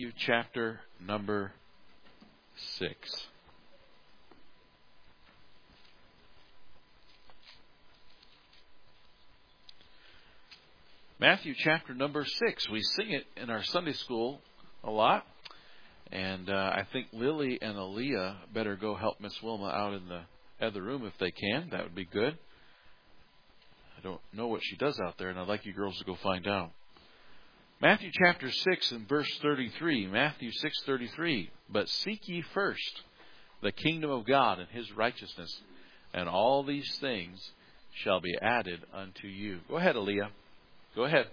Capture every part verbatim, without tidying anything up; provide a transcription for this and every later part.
Matthew chapter number six. Matthew chapter number six. We sing it in our Sunday school a lot. And uh, I think Lily and Aaliyah better go help Miss Wilma out in the other room if they can. That would be good. I don't know what she does out there, and I'd like you girls to go find out. Matthew chapter six and verse thirty-three. Matthew six thirty-three. But seek ye first the kingdom of God and His righteousness, and all these things shall be added unto you. Go ahead, Aaliyah. Go ahead.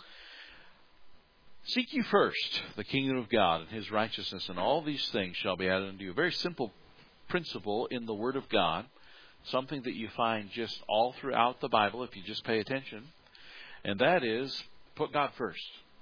Seek ye first the kingdom of God and His righteousness, and all these things shall be added unto you. A very simple principle in the Word of God. Something that you find just all throughout the Bible if you just pay attention. And that is, put God first.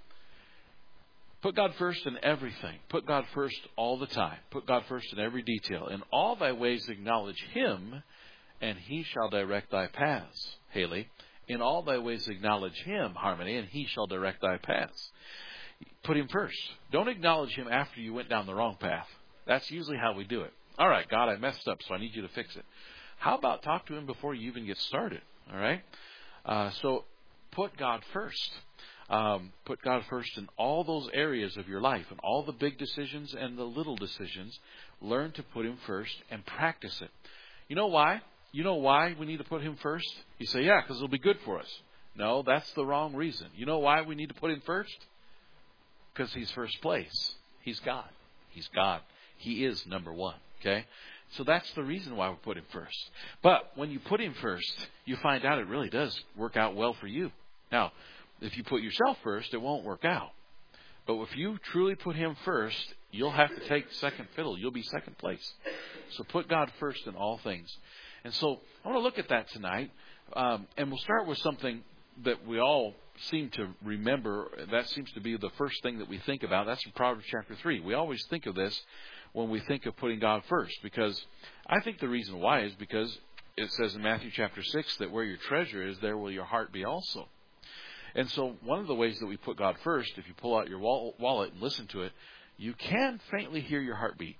Put God first in everything. Put God first all the time. Put God first in every detail. In all thy ways acknowledge Him, and He shall direct thy paths. Haley. In all thy ways acknowledge Him, Harmony, and He shall direct thy paths. Put Him first. Don't acknowledge Him after you went down the wrong path. That's usually how we do it. All right, God, I messed up, so I need you to fix it. How about talk to Him before you even get started? All right? Uh, so put God first. Um, put God first in all those areas of your life, and all the big decisions and the little decisions. Learn to put Him first and practice it. You know why? You know why we need to put Him first? You say, yeah, because it'll be good for us. No, that's the wrong reason. You know why we need to put Him first? Because He's first place. He's God. He's God. He is number one. Okay? So that's the reason why we put Him first. But when you put Him first, you find out it really does work out well for you. Now, if you put yourself first, it won't work out. But if you truly put Him first, you'll have to take second fiddle. You'll be second place. So put God first in all things. And so I want to look at that tonight. Um, and we'll start with something that we all seem to remember. That seems to be the first thing that we think about. That's in Proverbs chapter three. We always think of this when we think of putting God first. Because I think the reason why is because it says in Matthew chapter six that where your treasure is, there will your heart be also. And so one of the ways that we put God first, if you pull out your wallet and listen to it, you can faintly hear your heartbeat.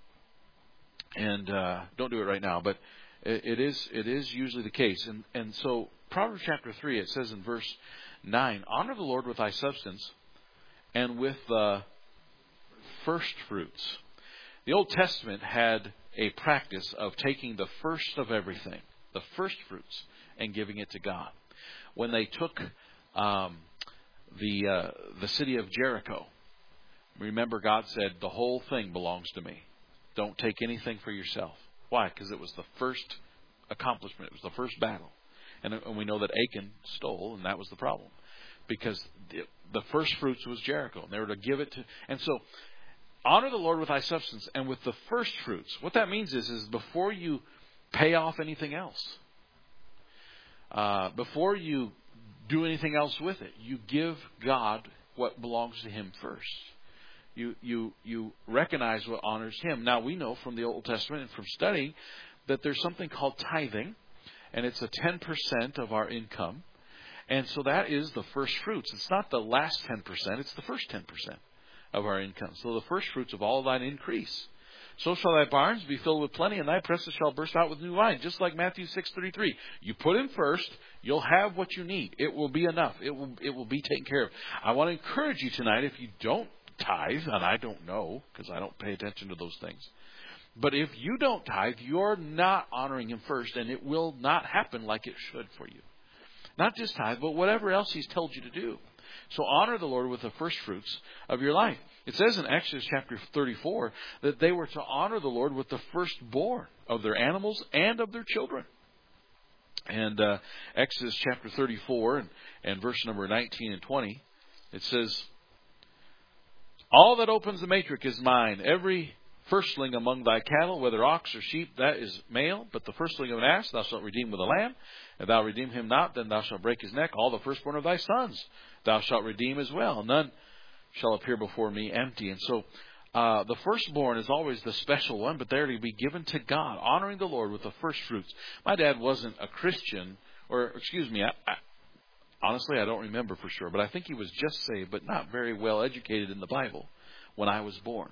And uh, don't do it right now, but it, it is it is usually the case. And, and so Proverbs chapter three, it says in verse nine, honor the Lord with thy substance and with the first fruits. The Old Testament had a practice of taking the first of everything, the first fruits, and giving it to God. When they took Um, the uh, the city of Jericho. Remember, God said, the whole thing belongs to me. Don't take anything for yourself. Why? Because it was the first accomplishment. It was the first battle. And, and we know that Achan stole, and that was the problem. Because the, the first fruits was Jericho. And they were to give it to... And so, honor the Lord with thy substance and with the first fruits. What that means is, is before you pay off anything else, uh, before you do anything else with it, you give God what belongs to Him first. You you you recognize what honors Him. Now we know from the Old Testament and from studying that there's something called tithing, and it's a ten percent of our income, and so that is the first fruits. It's not the last ten percent; it's the first ten percent of our income. So the first fruits of all thine increase. So shall thy barns be filled with plenty, and thy presses shall burst out with new wine. Just like Matthew six thirty-three. You put Him first, you'll have what you need. It will be enough. It will it will be taken care of. I want to encourage you tonight, if you don't tithe, and I don't know, because I don't pay attention to those things. But if you don't tithe, you're not honoring Him first, and it will not happen like it should for you. Not just tithe, but whatever else He's told you to do. So honor the Lord with the first fruits of your life. It says in Exodus chapter thirty-four that they were to honor the Lord with the firstborn of their animals and of their children. And uh, Exodus chapter thirty-four and, and verse number nineteen and twenty, it says, all that opens the matrix is mine. Every firstling among thy cattle, whether ox or sheep, that is male. But the firstling of an ass thou shalt redeem with a lamb. If thou redeem him not, then thou shalt break his neck. All the firstborn of thy sons thou shalt redeem as well. None shall appear before me empty. And so uh, the firstborn is always the special one, but they're to be given to God, honoring the Lord with the first fruits. My dad wasn't a Christian, or excuse me, I, I, honestly I don't remember for sure, but I think he was just saved, but not very well educated in the Bible. when I was born.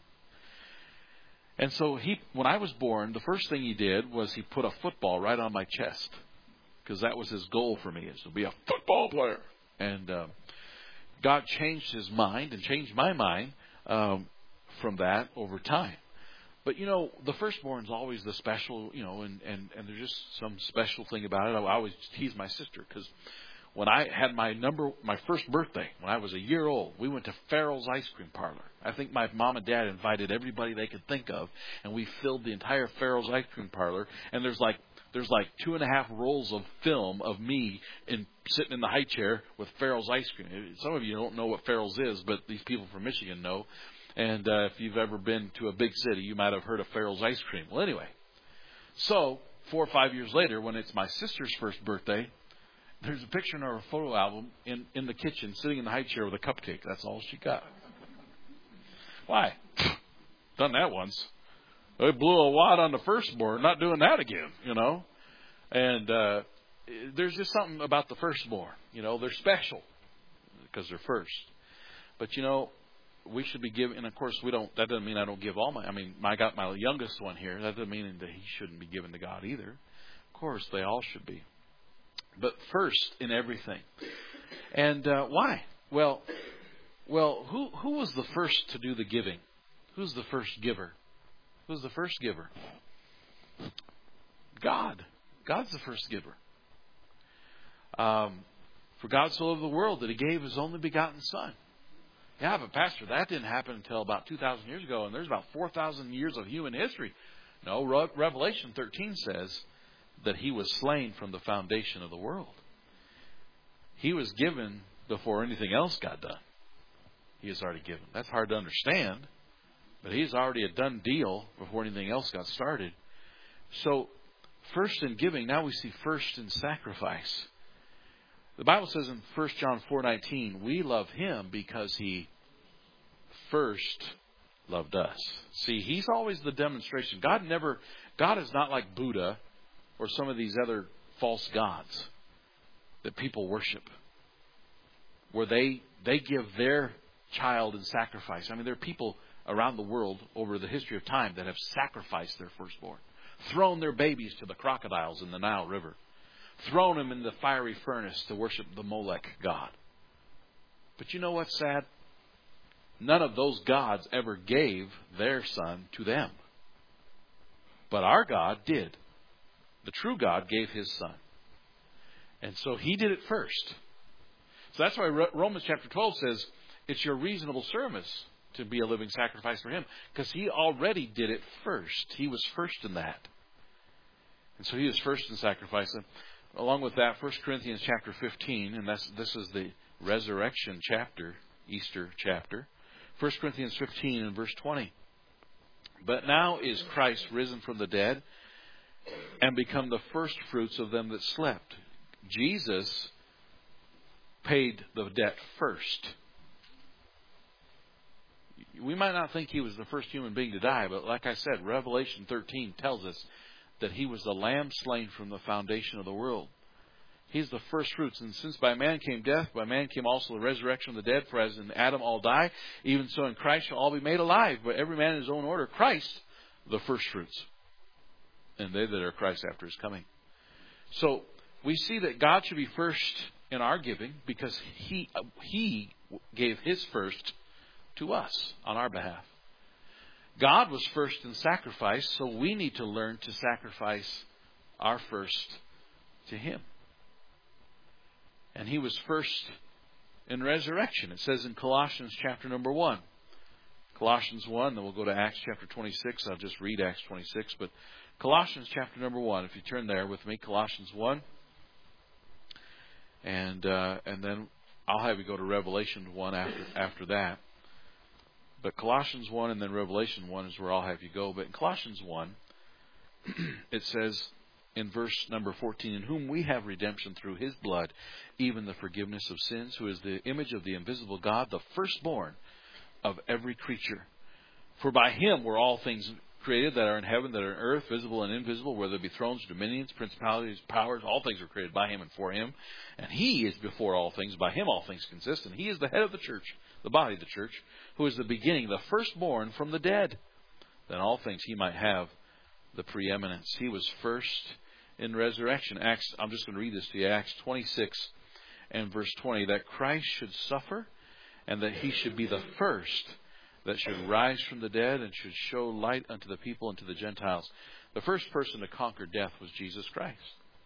And so he, when I was born, the first thing he did was he put a football right on my chest, because that was his goal for me, is to be a football player. And uh, God changed his mind and changed my mind um, from that over time. But, you know, the firstborn is always the special, you know, and, and, and there's just some special thing about it. I always tease my sister, because when I had my number, my first birthday, when I was a year old, we went to Farrell's Ice Cream Parlor. I think my mom and dad invited everybody they could think of, and we filled the entire Farrell's Ice Cream Parlor. And there's like there's like two and a half rolls of film of me in sitting in the high chair with Farrell's Ice Cream. Some of you don't know what Farrell's is, but these people from Michigan know. And uh, if you've ever been to a big city, you might have heard of Farrell's Ice Cream. Well, anyway, so four or five years later, when it's my sister's first birthday, there's a picture in our photo album in, in the kitchen, sitting in the high chair with a cupcake. That's all she got. Why? Done that once. They blew a wad on the firstborn. Not doing that again, you know. And uh, there's just something about the firstborn. You know, they're special because they're first. But, you know, we should be giving, and of course we don't, that doesn't mean I don't give all my, I mean, I got my youngest one here. That doesn't mean that he shouldn't be given to God either. Of course, they all should be. But first in everything. And uh, why? Well, well, who who was the first to do the giving? Who's the first giver? Who's the first giver? God. God's the first giver. Um, for God so loved the world that He gave His only begotten Son. Yeah, but Pastor, that didn't happen until about two thousand years ago, and there's about four thousand years of human history. No, Re- Revelation thirteen says that He was slain from the foundation of the world. He was given before anything else got done. He is already given. That's hard to understand, but He's already a done deal before anything else got started. So, first in giving, now we see first in sacrifice. The Bible says in First John four nineteen, we love Him because He first loved us. See, He's always the demonstration. God never, God is not like Buddha or some of these other false gods that people worship, where they they give their child in sacrifice. I mean, there are people around the world over the history of time that have sacrificed their firstborn, thrown their babies to the crocodiles in the Nile River, thrown them in the fiery furnace to worship the Molech god. But you know what's sad? None of those gods ever gave their son to them. But our God did. The true God gave His Son. And so He did it first. So that's why Romans chapter twelve says it's your reasonable service to be a living sacrifice for Him. Because He already did it first. He was first in that. And so He is first in sacrifice. And along with that, First Corinthians chapter fifteen, and that's, this is the resurrection chapter, Easter chapter. First Corinthians fifteen and verse twenty. But now is Christ risen from the dead and become the first fruits of them that slept. Jesus paid the debt first. We might not think He was the first human being to die, but like I said, Revelation thirteen tells us that He was the Lamb slain from the foundation of the world. He's the first fruits. And since by man came death, by man came also the resurrection of the dead. For as in Adam all die, even so in Christ shall all be made alive. But every man in his own order. Christ, the first fruits. And they that are Christ after His coming. So we see that God should be first in our giving because He He gave His first to us on our behalf. God was first in sacrifice, so we need to learn to sacrifice our first to Him. And He was first in resurrection. It says in Colossians chapter number one. Colossians one, then we'll go to Acts chapter twenty-six. I'll just read Acts twenty-six. But Colossians chapter number one, if you turn there with me, Colossians one. And uh, and then I'll have you go to Revelation one after after that. But Colossians one and then Revelation one is where I'll have you go. But in Colossians one, it says in verse number fourteen, in whom we have redemption through His blood, even the forgiveness of sins, who is the image of the invisible God, the firstborn of every creature. For by Him were all things created that are in heaven, that are in earth, visible and invisible, whether it be thrones, dominions, principalities, powers, all things are created by Him and for Him. And He is before all things. By Him all things consist. And He is the head of the church, the body of the church, who is the beginning, the firstborn from the dead, that in all things he might have the preeminence. He was first in resurrection. Acts, I'm just going to read this to you. Acts twenty-six and verse twenty, that Christ should suffer and that he should be the first that should rise from the dead and should show light unto the people and to the Gentiles. The first person to conquer death was Jesus Christ.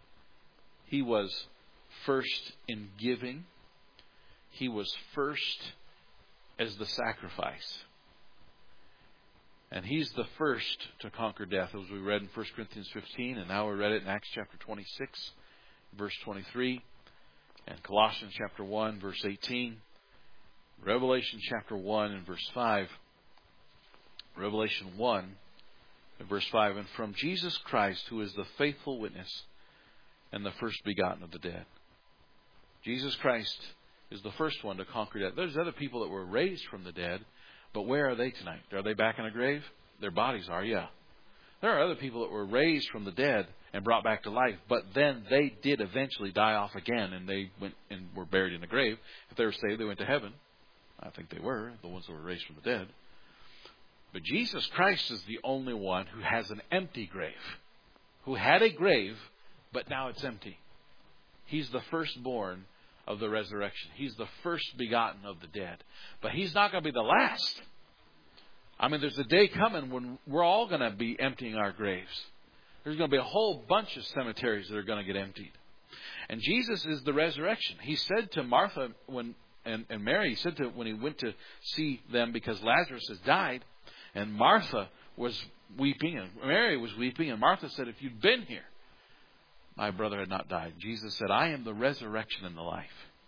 He was first in giving. He was first as the sacrifice. And he's the first to conquer death, as we read in First Corinthians fifteen, and now we read it in Acts chapter twenty-six, verse twenty-three, and Colossians chapter one, verse eighteen, Revelation chapter one and verse five, Revelation one and verse five, and from Jesus Christ, who is the faithful witness and the first begotten of the dead. Jesus Christ is the first one to conquer death. There's other people that were raised from the dead, but where are they tonight? Are they back in a grave? Their bodies are, yeah. There are other people that were raised from the dead and brought back to life, but then they did eventually die off again, and they went and were buried in a grave. If they were saved, they went to heaven. I think they were, the ones that were raised from the dead. But Jesus Christ is the only one who has an empty grave, who had a grave, but now it's empty. He's the firstborn of the resurrection. He's the first begotten of the dead. But he's not going to be the last. I mean, there's a day coming when we're all going to be emptying our graves. There's going to be a whole bunch of cemeteries that are going to get emptied. And Jesus is the resurrection. He said to Martha when and, and Mary, he said to when he went to see them because Lazarus has died, and Martha was weeping, and Mary was weeping, and Martha said, if you'd been here, my brother had not died. Jesus said, I am the resurrection and the life.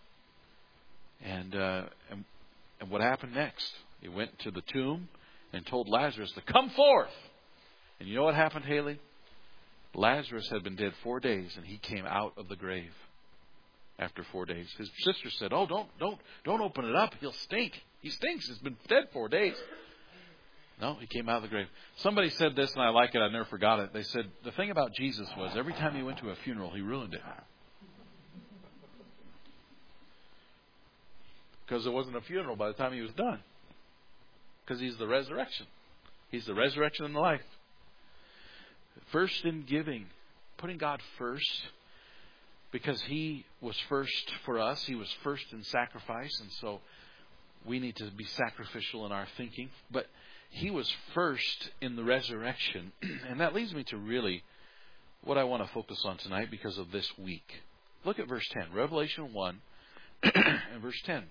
And, uh, and and what happened next? He went to the tomb and told Lazarus to come forth. And you know what happened, Haley? Lazarus had been dead four days, and he came out of the grave after four days. His sister said, oh, don't don't don't open it up. He'll stink. He stinks. He's been dead four days. No, he came out of the grave. Somebody said this, and I like it. I never forgot it. They said, the thing about Jesus was every time he went to a funeral, he ruined it. Because it wasn't a funeral by the time he was done. Because he's the resurrection. He's the resurrection and the life. First in giving, putting God first, because he was first for us. He was first in sacrifice, and so we need to be sacrificial in our thinking. But he was first in the resurrection. And that leads me to really what I want to focus on tonight because of this week. Look at verse ten. Revelation one and verse ten.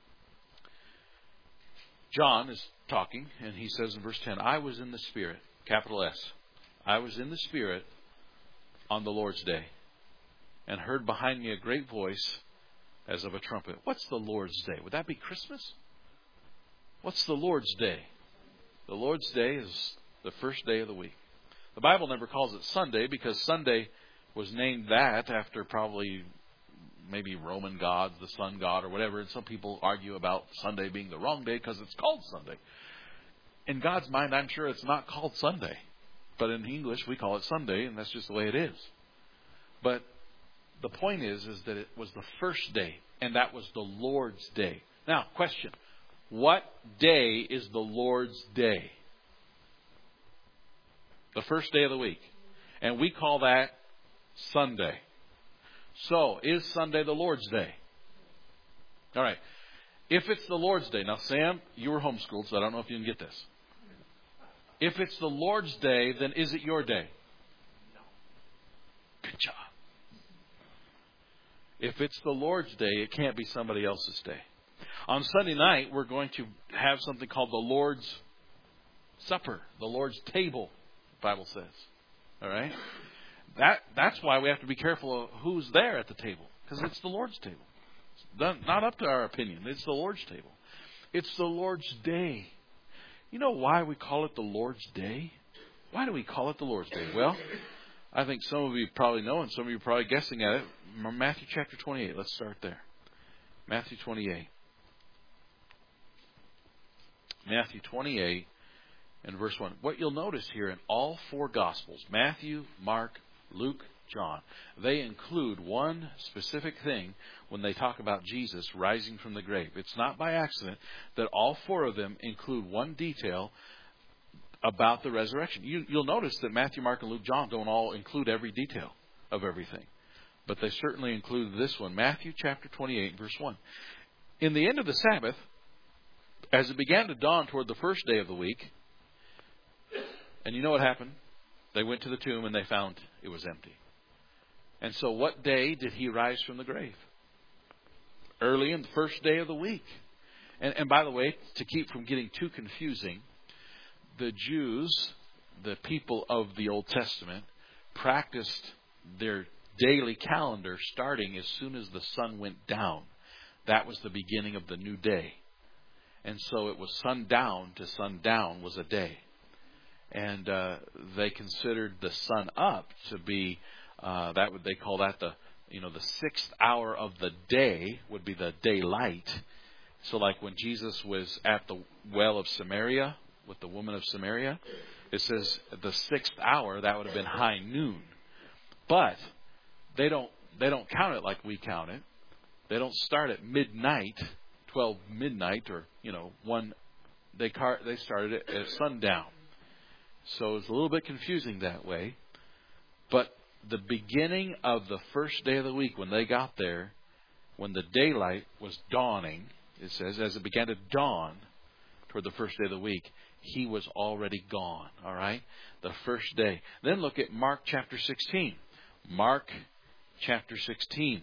John is talking, and he says in verse ten, I was in the Spirit, capital S. I was in the Spirit on the Lord's day, and heard behind me a great voice as of a trumpet. What's the Lord's day? Would that be Christmas? What's the Lord's day? The Lord's day is the first day of the week. The Bible never calls it Sunday because Sunday was named that after probably maybe Roman gods, the sun god or whatever. And some people argue about Sunday being the wrong day because it's called Sunday. In God's mind, I'm sure it's not called Sunday. But in English, we call it Sunday, and that's just the way it is. But the point is, is that it was the first day, and that was the Lord's day. Now, question. What day is the Lord's day? The first day of the week. And we call that Sunday. So, is Sunday the Lord's day? All right. If it's the Lord's day. Now, Sam, you were homeschooled, so I don't know if you can get this. If it's the Lord's day, then is it your day? No. Good job. If it's the Lord's day, it can't be somebody else's day. On Sunday night, we're going to have something called the Lord's Supper, the Lord's table, the Bible says. All right? That That's why we have to be careful of who's there at the table, because it's the Lord's table. It's not up to our opinion. It's the Lord's table. It's the Lord's day. You know why we call it the Lord's day? Why do we call it the Lord's day? Well, I think some of you probably know, and some of you are probably guessing at it. Matthew chapter twenty-eight. Let's start there. Matthew twenty-eight. Matthew twenty-eight and verse one. What you'll notice here in all four Gospels, Matthew, Mark, Luke, John. They include one specific thing when they talk about Jesus rising from the grave. It's not by accident that all four of them include one detail about the resurrection. You, you'll notice that Matthew, Mark, and Luke, John don't all include every detail of everything. But they certainly include this one. Matthew chapter twenty-eight, verse one. In the end of the Sabbath, as it began to dawn toward the first day of the week, and you know what happened? They went to the tomb and they found it was empty. And so what day did he rise from the grave? Early in the first day of the week. And, and by the way, to keep from getting too confusing, the Jews, the people of the Old Testament, practiced their daily calendar starting as soon as the sun went down. That was the beginning of the new day. And so it was sundown to sundown was a day. And uh, they considered the sun up to be, uh, that would they call that the, you know, the sixth hour of the day would be the daylight. So like when Jesus was at the well of Samaria with the woman of Samaria, it says the sixth hour, that would have been high noon. But they don't they don't count it like we count it. They don't start at midnight, twelve midnight, or you know one. They car, they started it at sundown. So it's a little bit confusing that way. But the beginning of the first day of the week, when they got there, when the daylight was dawning, it says, as it began to dawn toward the first day of the week, he was already gone. All right? The first day. Then look at Mark chapter sixteen. Mark chapter sixteen.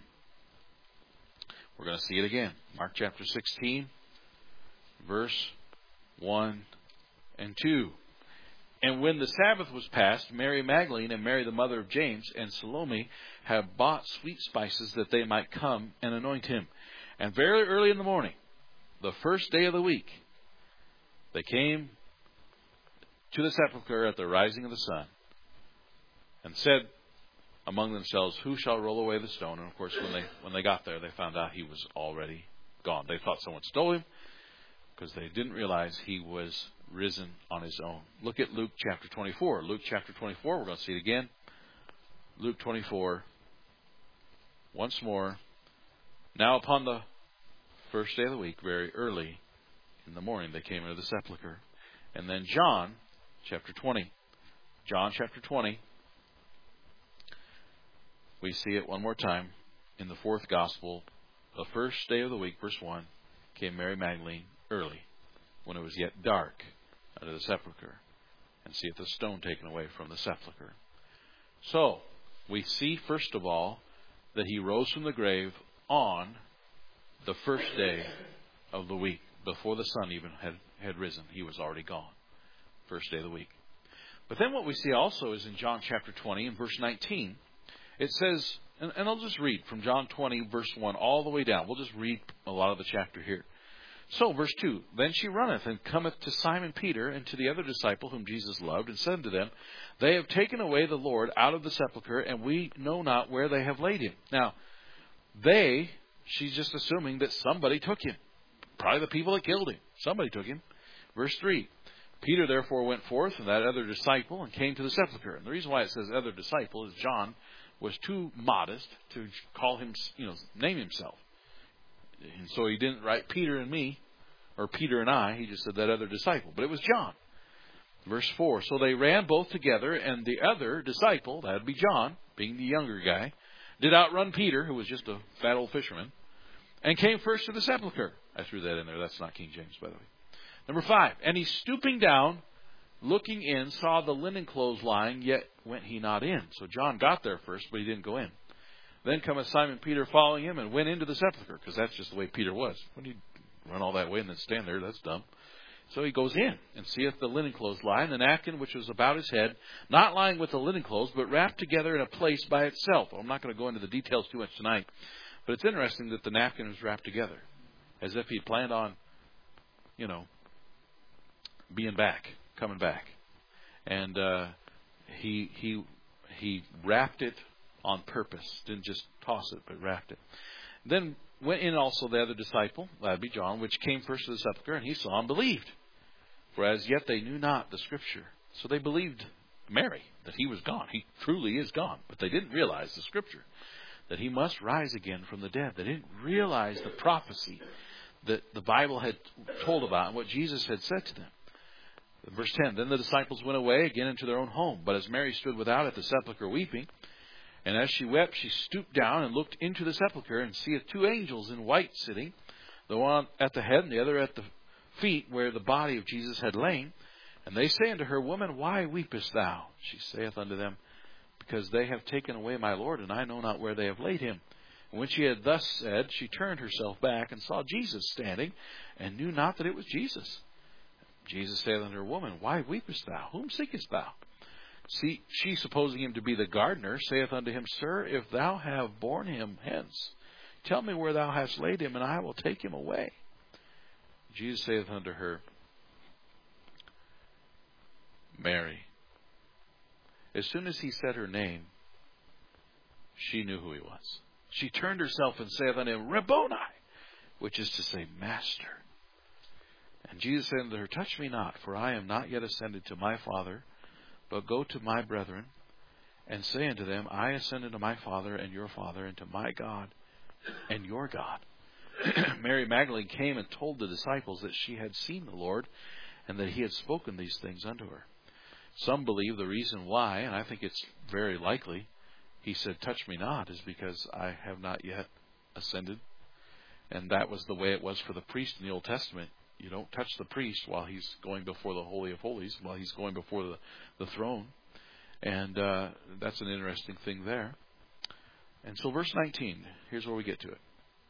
We're going to see it again. Mark chapter sixteen, verse one and two. And when the Sabbath was past, Mary Magdalene and Mary the mother of James and Salome had bought sweet spices that they might come and anoint him. And very early in the morning, the first day of the week, they came to the sepulchre at the rising of the sun and said among themselves, who shall roll away the stone? And of course, when they when they got there, they found out he was already gone. They thought someone stole him because they didn't realize he was risen on his own. Look at Luke chapter twenty-four. Luke chapter twenty-four, we're going to see it again. Luke twenty-four, once more. Now upon the first day of the week, very early in the morning, they came into the sepulchre. And then John chapter twenty. John chapter twenty. We see it one more time in the fourth gospel. The first day of the week, verse one, came Mary Magdalene early, when it was yet dark, unto the sepulchre, and seeth the stone taken away from the sepulchre. So, we see, first of all, that he rose from the grave on the first day of the week, before the sun even had, had risen. He was already gone. First day of the week. But then what we see also is in John chapter twenty, in verse nineteen, it says, and, and I'll just read from John twenty, verse one, all the way down. We'll just read a lot of the chapter here. So, verse two, then she runneth and cometh to Simon Peter and to the other disciple whom Jesus loved, and said unto them, they have taken away the Lord out of the sepulchre, and we know not where they have laid him. Now, they, she's just assuming that somebody took him. Probably the people that killed him. Somebody took him. Verse three, Peter therefore went forth, and that other disciple, and came to the sepulchre. And the reason why it says other disciple is John was too modest to call him, you know, name himself. And so he didn't write Peter and me, or Peter and I. He just said that other disciple. But it was John. Verse four. So they ran both together, and the other disciple, that would be John, being the younger guy, did outrun Peter, who was just a fat old fisherman, and came first to the sepulchre. I threw that in there. That's not King James, by the way. Number five. And he, stooping down, looking in, saw the linen clothes lying, yet went he not in. So John got there first, but he didn't go in. Then cometh Simon Peter following him, and went into the sepulchre, because that's just the way Peter was. When you run all that way and then stand there, that's dumb. So he goes in, and seeth the linen clothes lie, and the napkin which was about his head, not lying with the linen clothes, but wrapped together in a place by itself. Well, I'm not going to go into the details too much tonight, but it's interesting that the napkin was wrapped together, as if he planned on, you know, being back, coming back. And uh, he he he wrapped it on purpose. Didn't just toss it, but wrapped it. Then went in also the other disciple, that'd be John, which came first to the sepulchre, and he saw and believed. For as yet they knew not the Scripture. So they believed Mary, that he was gone. He truly is gone. But they didn't realize the scripture, that he must rise again from the dead. They didn't realize the prophecy that the Bible had told about and what Jesus had said to them. Verse ten, then the disciples went away again into their own home. But as Mary stood without at the sepulchre weeping, and as she wept, she stooped down and looked into the sepulchre, and seeth two angels in white sitting, the one at the head and the other at the feet, where the body of Jesus had lain. And they say unto her, Woman, why weepest thou? She saith unto them, Because they have taken away my Lord, and I know not where they have laid him. And when she had thus said, she turned herself back, and saw Jesus standing, and knew not that it was Jesus. Jesus saith unto her, Woman, why weepest thou? Whom seekest thou? See, she, supposing him to be the gardener, saith unto him, Sir, if thou have borne him hence, tell me where thou hast laid him, and I will take him away. Jesus saith unto her, Mary. As soon as he said her name, she knew who he was. She turned herself and saith unto him, Rabboni, which is to say, Master. And Jesus said unto her, Touch me not, for I am not yet ascended to my Father, but go to my brethren, and say unto them, I ascend unto my Father and your Father, and to my God and your God. Mary Magdalene came and told the disciples that she had seen the Lord, and that he had spoken these things unto her. Some believe the reason why, and I think it's very likely, he said, Touch me not, is because I have not yet ascended. And that was the way it was for the priest in the Old Testament. You don't touch the priest while he's going before the Holy of Holies, while he's going before the, the throne. And uh, that's an interesting thing there. And so verse nineteen, here's where we get to it.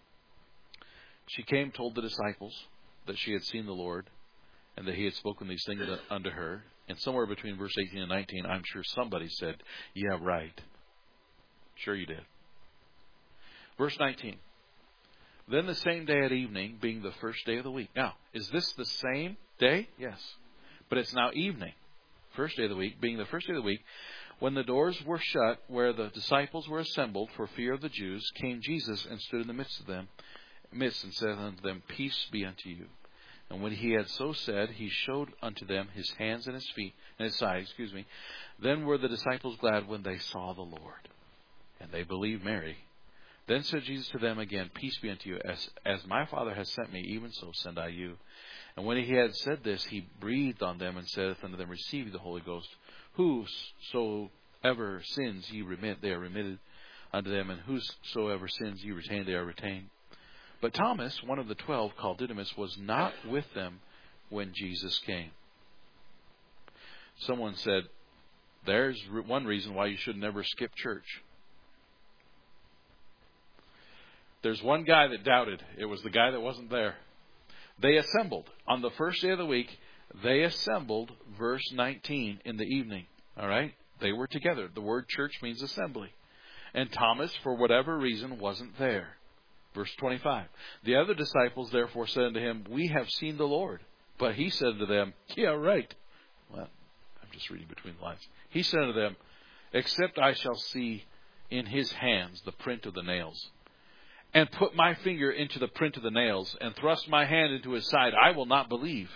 She came, told the disciples that she had seen the Lord, and that he had spoken these things unto her. And somewhere between verse eighteen and nineteen, I'm sure somebody said, Yeah, right. Sure you did. Verse nineteen. Then the same day at evening, being the first day of the week. Now, is this the same day? Yes. But it's now evening. First day of the week, being the first day of the week, when the doors were shut, where the disciples were assembled for fear of the Jews, came Jesus and stood in the midst of them, midst and said unto them, Peace be unto you. And when he had so said, he showed unto them his hands and his feet, and his side, excuse me. Then were the disciples glad when they saw the Lord. And they believed Mary. Then said Jesus to them again, Peace be unto you. As, as my Father has sent me, even so send I you. And when he had said this, he breathed on them and saith unto them, Receive the Holy Ghost. Whosoever sins ye remit, they are remitted unto them. And whosoever sins ye retain, they are retained. But Thomas, one of the twelve, called Didymus, was not with them when Jesus came. Someone said, There's one reason why you should never skip church. There's one guy that doubted. It was the guy that wasn't there. They assembled. On the first day of the week, they assembled, verse nineteen, in the evening. All right? They were together. The word church means assembly. And Thomas, for whatever reason, wasn't there. Verse twenty-five. The other disciples therefore said unto him, We have seen the Lord. But he said to them, Yeah, right. Well, I'm just reading between the lines. He said to them, Except I shall see in his hands the print of the nails, and put my finger into the print of the nails, and thrust my hand into his side, I will not believe.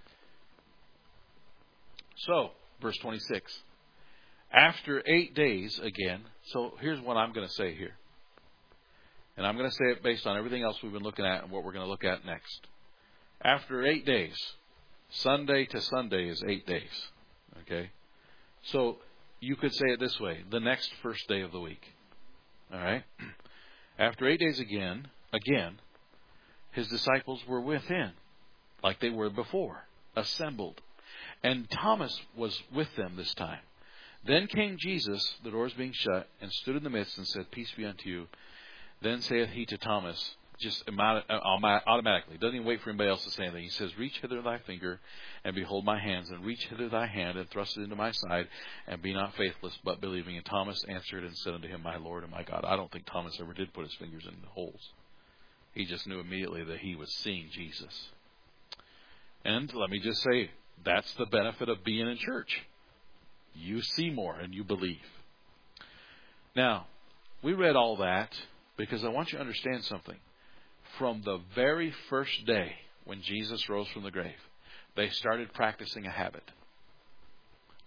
So, verse twenty-six. After eight days again, so here's what I'm going to say here. And I'm going to say it based on everything else we've been looking at and what we're going to look at next. After eight days, Sunday to Sunday is eight days. Okay? So, you could say it this way, the next first day of the week. All right? After eight days again, again, his disciples were within, like they were before, assembled. And Thomas was with them this time. Then came Jesus, the doors being shut, and stood in the midst and said, Peace be unto you. Then saith he to Thomas, just automatically, doesn't even wait for anybody else to say anything. He says, Reach hither thy finger, and behold my hands, and reach hither thy hand, and thrust it into my side, and be not faithless, but believing. And Thomas answered and said unto him, My Lord and my God. I don't think Thomas ever did put his fingers in the holes. He just knew immediately that he was seeing Jesus. And let me just say, that's the benefit of being in church. You see more and you believe. Now, we read all that because I want you to understand something. From the very first day when Jesus rose from the grave, they started practicing a habit.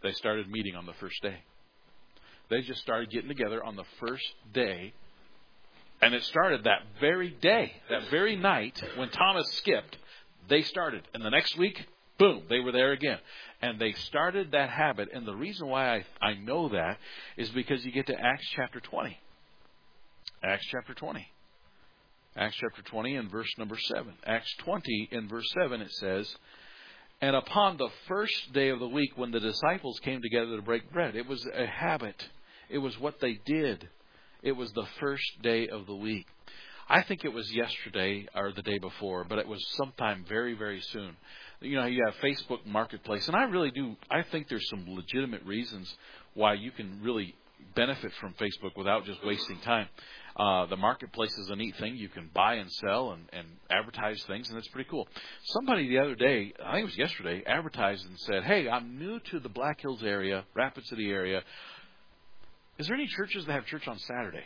They started meeting on the first day. They just started getting together on the first day. And it started that very day, that very night when Thomas skipped, they started. And the next week, boom, they were there again. And they started that habit. And the reason why I, I know that is because you get to Acts chapter twenty. Acts chapter twenty. Acts chapter twenty and verse number seven. Acts twenty and verse seven, it says, and upon the first day of the week when the disciples came together to break bread, it was a habit. It was what they did. It was the first day of the week. I think it was yesterday or the day before, but it was sometime very, very soon. You know, you have Facebook Marketplace, and I really do. I think there's some legitimate reasons why you can really benefit from Facebook without just wasting time. Uh, the Marketplace is a neat thing. You can buy and sell and, and advertise things, and it's pretty cool. Somebody the other day, I think it was yesterday, advertised and said, hey, I'm new to the Black Hills area, Rapid City area. Is there any churches that have church on Saturday?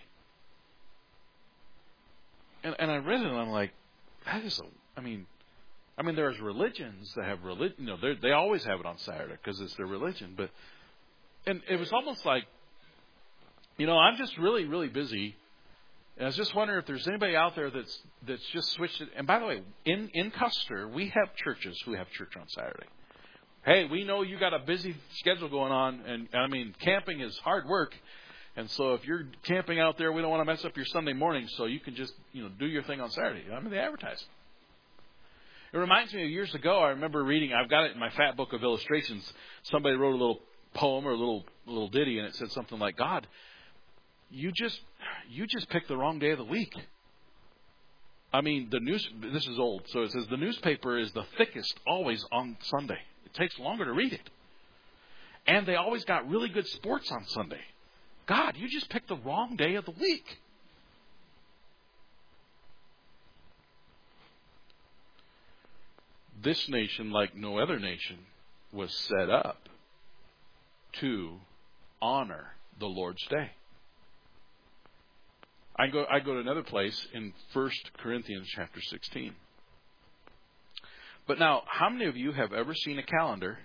And, and I read it, and I'm like, that is a, I mean, I mean, there's religions that have religion, you know, they always have it on Saturday because it's their religion. But, and it was almost like, you know, I'm just really, really busy. And I was just wondering if there's anybody out there that's that's just switched it. And by the way, in, in Custer, we have churches who have church on Saturday. Hey, we know you got a busy schedule going on, and I mean, camping is hard work. And so if you're camping out there, we don't want to mess up your Sunday morning, so you can just, you know, do your thing on Saturday. I mean, they advertise. It reminds me of years ago, I remember reading, I've got it in my fat book of illustrations, somebody wrote a little poem or a little little ditty, and it said something like, God, you just you just picked the wrong day of the week. I mean, the news, this is old, so it says the newspaper is the thickest always on Sunday. It takes longer to read it. And they always got really good sports on Sunday. God, you just picked the wrong day of the week. This nation, like no other nation, was set up to honor the Lord's day. I go I go to another place in First Corinthians chapter sixteen. But now, how many of you have ever seen a calendar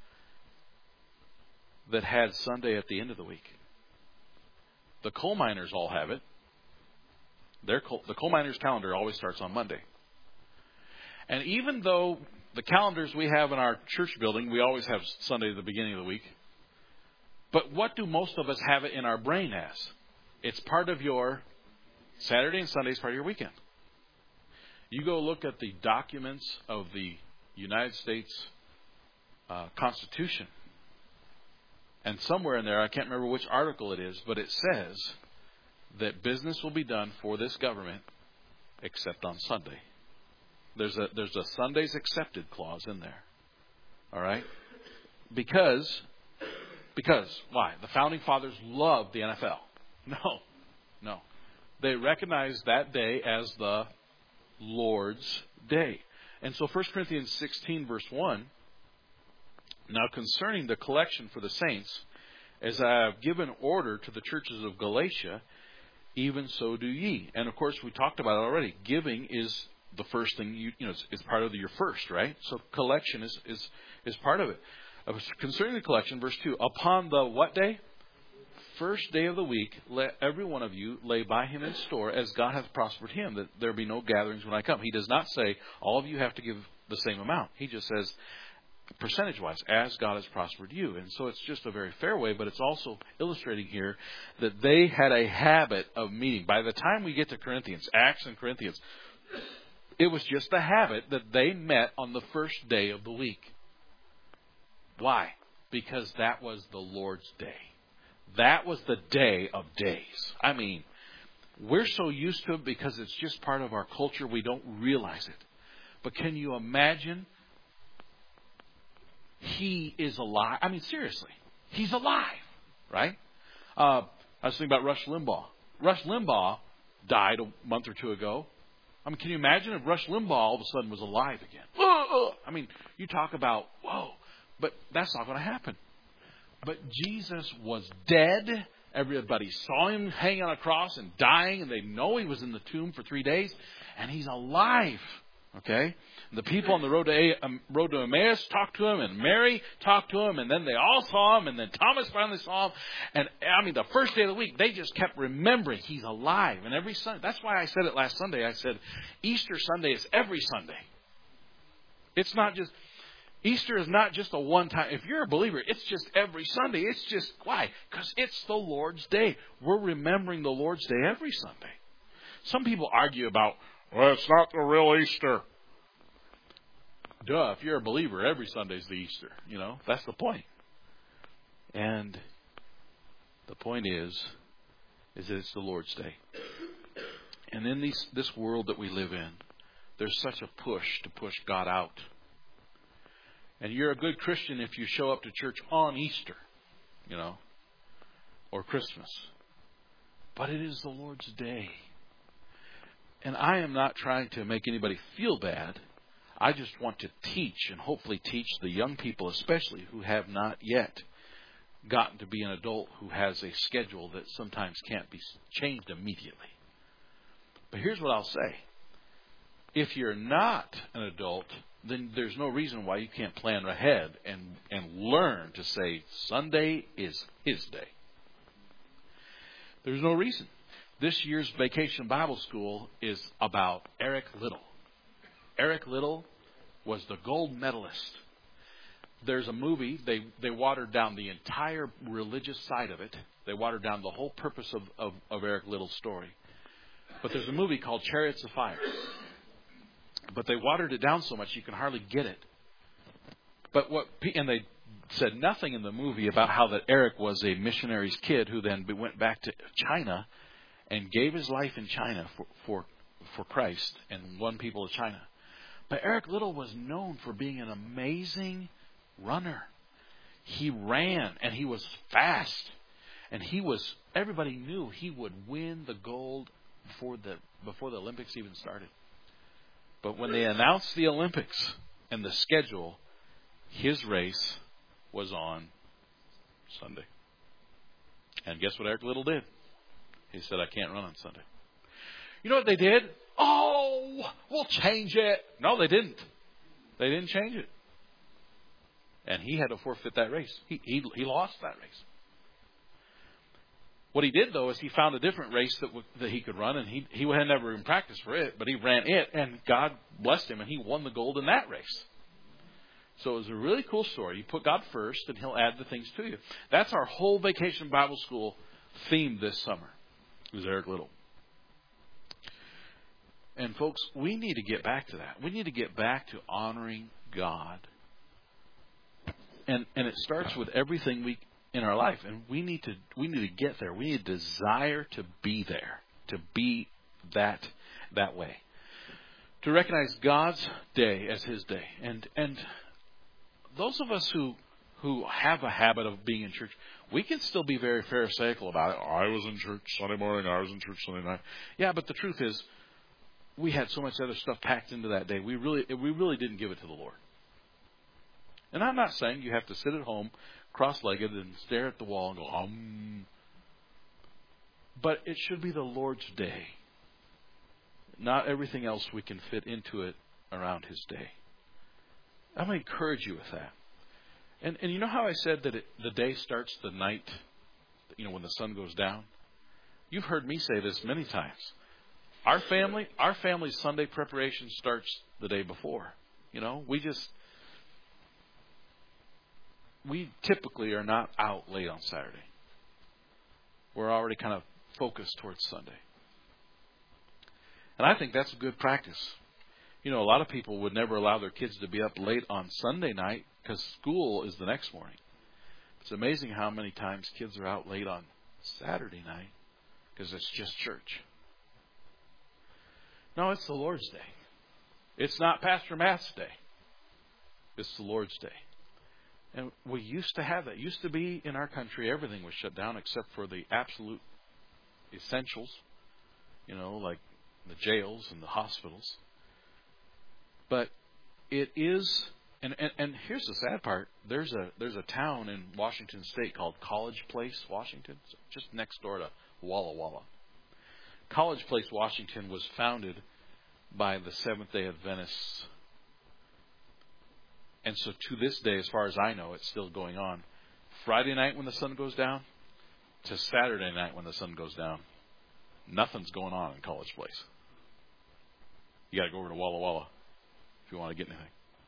that had Sunday at the end of the week? The coal miners all have it. Their coal, the coal miners' calendar always starts on Monday. And even though the calendars we have in our church building, we always have Sunday at the beginning of the week. But what do most of us have it in our brain as? It's part of your Saturday and Sunday is part of your weekend. You go look at the documents of the United States uh, Constitution. And somewhere in there, I can't remember which article it is, but it says that business will be done for this government except on Sunday. There's a there's a Sundays accepted clause in there. All right? Because because why? The founding fathers loved the N F L. No. No. They recognized that day as the Lord's day. And so First Corinthians sixteen verse one, now concerning the collection for the saints, as I have given order to the churches of Galatia, even so do ye. And of course we talked about it already. Giving is the first thing, you, you know, it's, it's part of your first, right? So collection is, is, is part of it. Uh, concerning the collection, verse two, upon the what day? First day of the week, let every one of you lay by him in store as God hath prospered him, that there be no gatherings when I come. He does not say all of you have to give the same amount. He just says percentage-wise, as God has prospered you. And so it's just a very fair way, but it's also illustrating here that they had a habit of meeting. By the time we get to Corinthians, Acts and Corinthians, it was just a habit that they met on the first day of the week. Why? Because that was the Lord's day. That was the day of days. I mean, we're so used to it because it's just part of our culture, we don't realize it. But can you imagine? He is alive. I mean, seriously, he's alive, right? Uh, I was thinking about Rush Limbaugh. Rush Limbaugh died a month or two ago. I mean, can you imagine if Rush Limbaugh all of a sudden was alive again? I mean, you talk about, whoa, but that's not going to happen. But Jesus was dead. Everybody saw him hanging on a cross and dying, and they know he was in the tomb for three days, and he's alive. Okay? And the people on the road to, a- um, road to Emmaus talked to him, and Mary talked to him, and then they all saw him, and then Thomas finally saw him. And I mean, the first day of the week, they just kept remembering he's alive. And every Sunday, that's why I said it last Sunday. I said, Easter Sunday is every Sunday. It's not just, Easter is not just a one-time. If you're a believer, it's just every Sunday. It's just, why? Because it's the Lord's Day. We're remembering the Lord's Day every Sunday. Some people argue about, well, it's not the real Easter. Duh, if you're a believer, every Sunday's the Easter. You know, that's the point. And the point is, is that it's the Lord's Day. And in these, this world that we live in, there's such a push to push God out. And you're a good Christian if you show up to church on Easter, you know, or Christmas. But it is the Lord's Day. And I am not trying to make anybody feel bad. I just want to teach, and hopefully teach the young people especially who have not yet gotten to be an adult, who has a schedule that sometimes can't be changed immediately. But here's what I'll say. If you're not an adult, then there's no reason why you can't plan ahead and, and learn to say Sunday is His day. There's no reason. This year's Vacation Bible School is about Eric Liddell. Eric Liddell was the gold medalist. There's a movie, they, they watered down the entire religious side of it. They watered down the whole purpose of, of, of Eric Liddell's story. But there's a movie called Chariots of Fire. But they watered it down so much you can hardly get it. But what, and they said nothing in the movie about how that Eric was a missionary's kid who then went back to China and gave his life in China for, for, for Christ and won people to China. But Eric Liddell was known for being an amazing runner. He ran and he was fast. And he was, everybody knew he would win the gold before the, before the Olympics even started. But when they announced the Olympics and the schedule, his race was on Sunday. And guess what Eric Liddell did? He said, I can't run on Sunday. You know what they did? Oh, we'll change it. No, they didn't. They didn't change it. And he had to forfeit that race. He, he, he lost that race. What he did, though, is he found a different race that w- that he could run, and he, he had never even practiced for it, but he ran it, and God blessed him, and he won the gold in that race. So it was a really cool story. You put God first, and He'll add the things to you. That's our whole Vacation Bible School theme this summer. It was Eric Liddell. And folks, we need to get back to that. We need to get back to honoring God. And and it starts with everything we in our life, and we need to we need to get there. We need a desire to be there, to be that that way, to recognize God's day as His day. And and those of us who who have a habit of being in church, we can still be very pharisaical about it. I was in church Sunday morning, I was in church Sunday night. Yeah, but the truth is, we had so much other stuff packed into that day. We really we really didn't give it to the Lord. And I'm not saying you have to sit at home cross-legged and stare at the wall and go, um. But it should be the Lord's day. Not everything else we can fit into it around His day. I'm going to encourage you with that. And and you know how I said that it, the day starts the night, you know, when the sun goes down? You've heard me say this many times. Our family, our family's Sunday preparation starts the day before. You know, we just... We typically are not out late on Saturday. We're already kind of focused towards Sunday. And I think that's a good practice. You know, a lot of people would never allow their kids to be up late on Sunday night because school is the next morning. It's amazing how many times kids are out late on Saturday night because it's just church. No, it's the Lord's day. It's not Pastor Matt's day. It's the Lord's day. And we used to have that. It used to be in our country, everything was shut down except for the absolute essentials, you know, like the jails and the hospitals. But it is, and, and, and here's the sad part. There's a there's a town in Washington State called College Place, Washington, just next door to Walla Walla. College Place, Washington was founded by the Seventh-day Adventists And so to this day, as far as I know, it's still going on. Friday night when the sun goes down to Saturday night when the sun goes down, nothing's going on in College Place. You got to go over to Walla Walla if you want to get anything.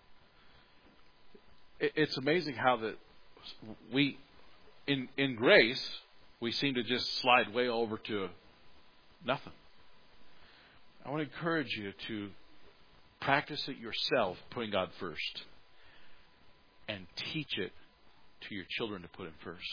It's amazing how that we, in in grace, we seem to just slide way over to nothing. I want to encourage you to practice it yourself, putting God first, and teach it to your children to put Him first.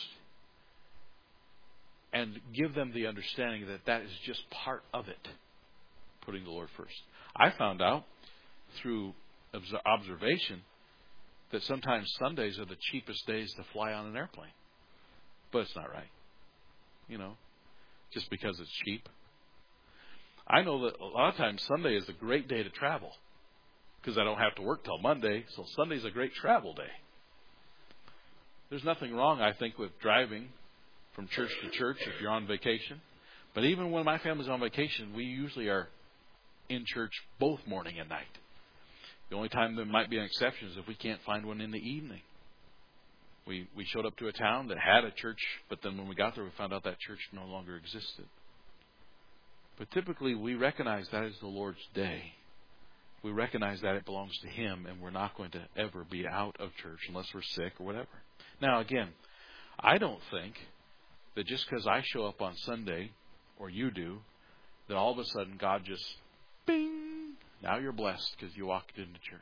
And give them the understanding that that is just part of it, putting the Lord first. I found out through observation that sometimes Sundays are the cheapest days to fly on an airplane. But it's not right. You know, just because it's cheap. I know that a lot of times Sunday is a great day to travel because I don't have to work till Monday, so Sunday's a great travel day. There's nothing wrong, I think, with driving from church to church if you're on vacation. But even when my family's on vacation, we usually are in church both morning and night. The only time there might be an exception is if we can't find one in the evening. We we showed up to a town that had a church, but then when we got there, we found out that church no longer existed. But typically, we recognize that is the Lord's day. We recognize that it belongs to Him, and we're not going to ever be out of church unless we're sick or whatever. Now, again, I don't think that just because I show up on Sunday, or you do, that all of a sudden God just, bing, now you're blessed because you walked into church.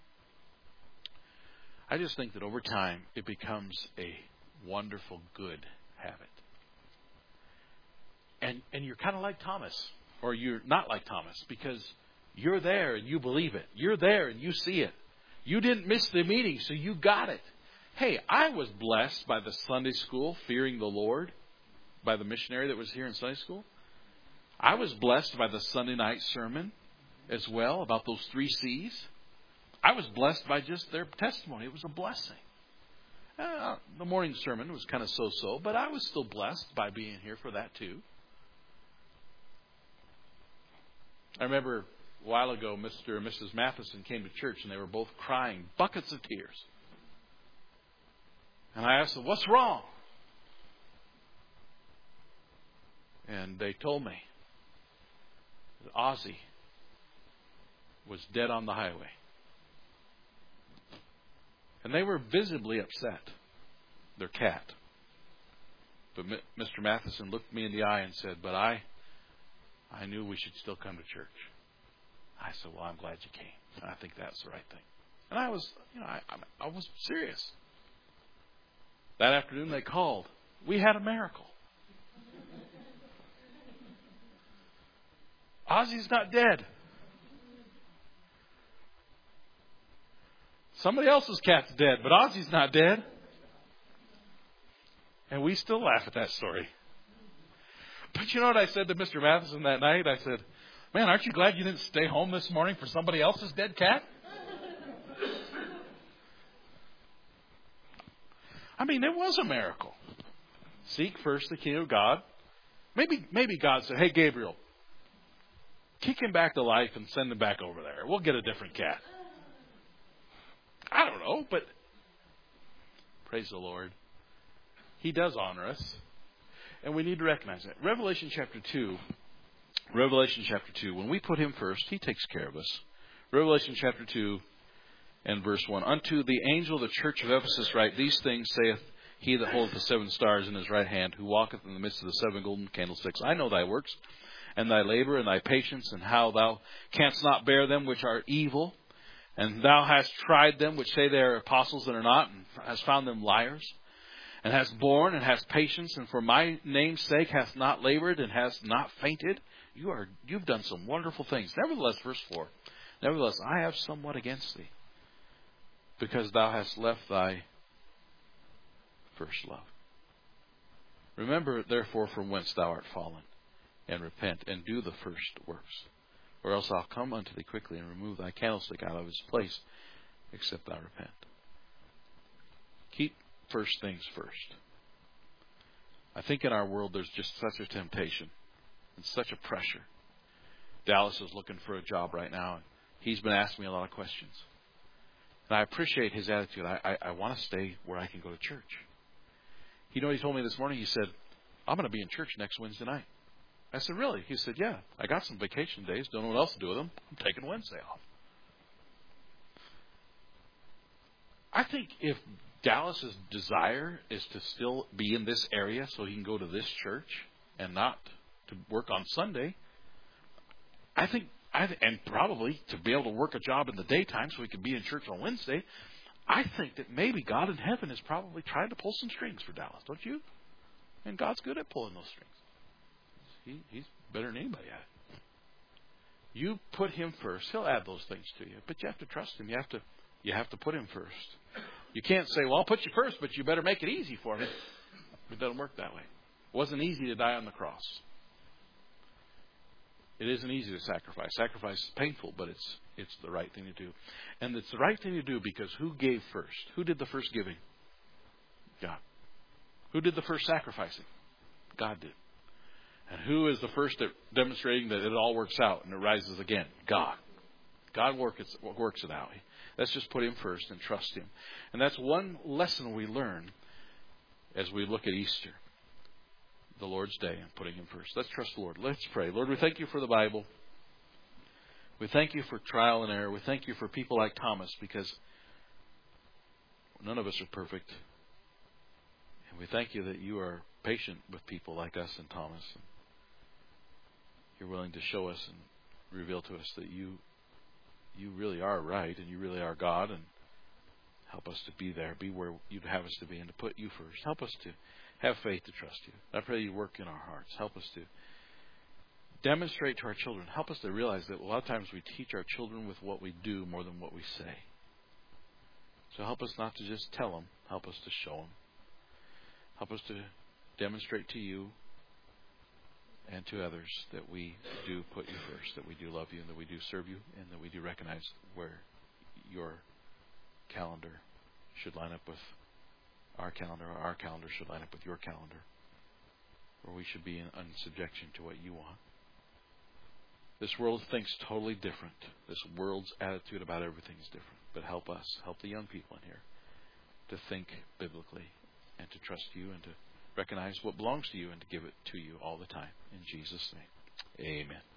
I just think that over time, it becomes a wonderful, good habit. And and you're kind of like Thomas, or you're not like Thomas, because you're there and you believe it. You're there and you see it. You didn't miss the meeting, so you got it. Hey, I was blessed by the Sunday school, Fearing the Lord, by the missionary that was here in Sunday school. I was blessed by the Sunday night sermon as well, about those three C's. I was blessed by just their testimony. It was a blessing. Uh, the morning sermon was kind of so-so, but I was still blessed by being here for that too. I remember a while ago, Mister and Missus Matheson came to church, and they were both crying buckets of tears. And I asked them, "What's wrong?" And they told me that Ozzy was dead on the highway. And they were visibly upset. Their cat. But Mister Matheson looked me in the eye and said, "But I, I knew we should still come to church." I said, "Well, I'm glad you came. And I think that's the right thing." And I was, you know, I, I was serious. That afternoon they called. We had a miracle. Ozzy's not dead. Somebody else's cat's dead, but Ozzy's not dead. And we still laugh at that story. But you know what I said to Mister Matheson that night? I said, "Man, aren't you glad you didn't stay home this morning for somebody else's dead cat?" I mean, it was a miracle. Seek first the kingdom of God. Maybe, maybe God said, "Hey, Gabriel, kick him back to life and send him back over there. We'll get a different cat." I don't know, but praise the Lord. He does honor us. And we need to recognize that. Revelation chapter two. Revelation chapter two. When we put Him first, He takes care of us. Revelation chapter two and verse one. "Unto the angel of the church of Ephesus write, These things saith He that holdeth the seven stars in His right hand, who walketh in the midst of the seven golden candlesticks. I know thy works, and thy labor, and thy patience, and how thou canst not bear them which are evil. And thou hast tried them which say they are apostles and are not, and hast found them liars. And hast borne and hast patience, and for my name's sake hast not labored and hast not fainted. You are, you've done some wonderful things. Nevertheless," verse four, "Nevertheless, I have somewhat against thee, because thou hast left thy first love. Remember, therefore, from whence thou art fallen, and repent, and do the first works. Or else I'll come unto thee quickly, and remove thy candlestick out of its place, except thou repent." Keep first things first. I think in our world there's just such a temptation and such a pressure. Dallas is looking for a job right now, and he's been asking me a lot of questions. And I appreciate his attitude. I, I, I want to stay where I can go to church. You know what he told me this morning? He said, I'm going to be in church next Wednesday night. I said, really? He said, yeah. I got some vacation days. Don't know what else to do with them. I'm taking Wednesday off. I think if Dallas's desire is to still be in this area so he can go to this church and not to work on Sunday, I think, I th- and probably to be able to work a job in the daytime so he can be in church on Wednesday, I think that maybe God in heaven is probably trying to pull some strings for Dallas, don't you? And God's good at pulling those strings. He, he's better than anybody at it. You put him first, he'll add those things to you. But you have to trust him. You have to, you have to put him first. You can't say, well, I'll put you first, but you better make it easy for me. It doesn't work that way. It wasn't easy to die on the cross. It isn't easy to sacrifice. Sacrifice is painful, but it's it's the right thing to do. And it's the right thing to do because who gave first? Who did the first giving? God. Who did the first sacrificing? God did. And who is the first at demonstrating that it all works out and it rises again? God. God works it, works it out. Let's just put him first and trust him. And that's one lesson we learn as we look at Easter. The Lord's Day and putting him first. Let's trust the Lord. Let's pray. Lord, we thank you for the Bible. We thank you for trial and error. We thank you for people like Thomas because none of us are perfect. And we thank you that you are patient with people like us and Thomas. And you're willing to show us and reveal to us that you you really are right and you really are God, and help us to be there, be where you'd have us to be, and to put you first. Help us to have faith to trust you. I pray you work in our hearts. Help us to demonstrate to our children. Help us to realize that a lot of times we teach our children with what we do more than what we say. So help us not to just tell them. Help us to show them. Help us to demonstrate to you and to others that we do put you first, that we do love you, and that we do serve you, and that we do recognize where your calendar should line up with our calendar, or our calendar should line up with your calendar, where we should be in, in subjection to what you want. This world thinks totally different. This world's attitude about everything is different. But help us, help the young people in here to think biblically and to trust you and to recognize what belongs to you and to give it to you all the time. In Jesus' name, amen.